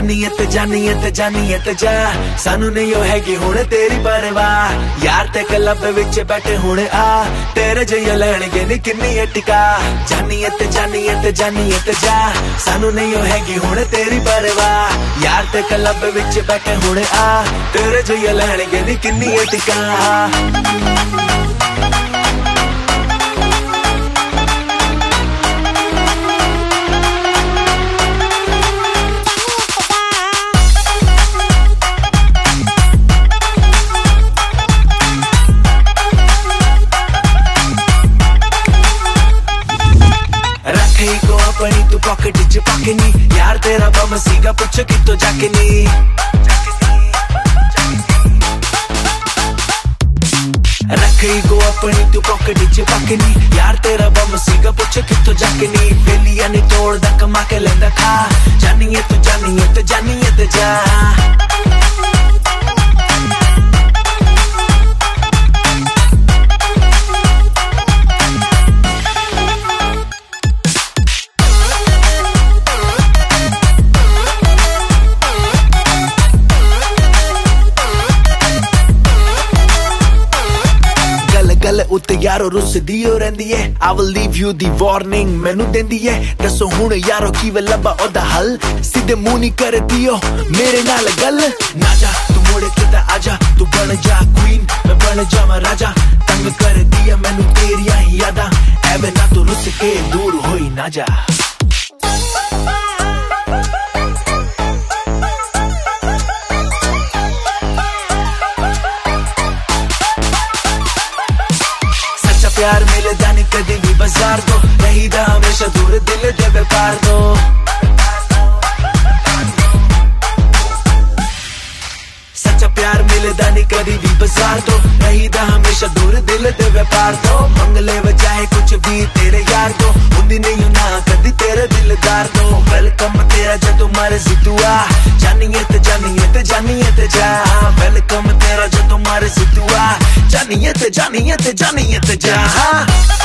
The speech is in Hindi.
जानीए ते जा सानू नहीं हो हैगी हुणे तेरी परवाह यार ते क्लब विच बैठे हुणे आ तेरे जइया लैणगे नी किन्नी टिका जानीए ते जा सानू नहीं हो हैगी हुणे तेरी परवाह यार ते क्लब विच बैठे हुणे आ तेरे जइया लैणगे नी किन्नी टिका को अपनी तू पॉकेट च पाकनी यार तेरा बम सीगा पुछ कितो जाकनी रखी को अपनी तू पॉकेट च पाकनी यार तेरा बम सीगा पुछ कितो जाकनी बेलिया नहीं तोड़दा कमा के लेंदा खा जानीए ते जा गल उत्ते यारो रुस दियो रहंदी है I will leave you the warning मैनू देंदी है दसो हुण यारो कीवे लब्बा ओदा हल सीधे मुंह नहीं कर दियो मेरे नाल गल ना जा तू मोड़े किता आजा तू बन जा क्वीन मैं बन जावा राजा तंग कर दिया मैनू तेरिया ही यादा एवे ना तू रुस के दूर होई ना जा प्यार मिलदा नहीं कदी भी बाजार दो रहीदा हमेशा दूर दिल दे व्यापार दो सच्चा प्यार मिलदा नहीं कदी भी बाजार दो रहीदा हमेशा दूर दिल दे व्यापार दो मंगले वजाए कुछ भी तेरे यार दो उन्दी नहीं ना कदी तेरे दिलदार दो वेलकम तेरा जदों मर्जी तू आ जानीए ते जा वेलकम तेरा जदों मर्जी तू आ जानीए ते जा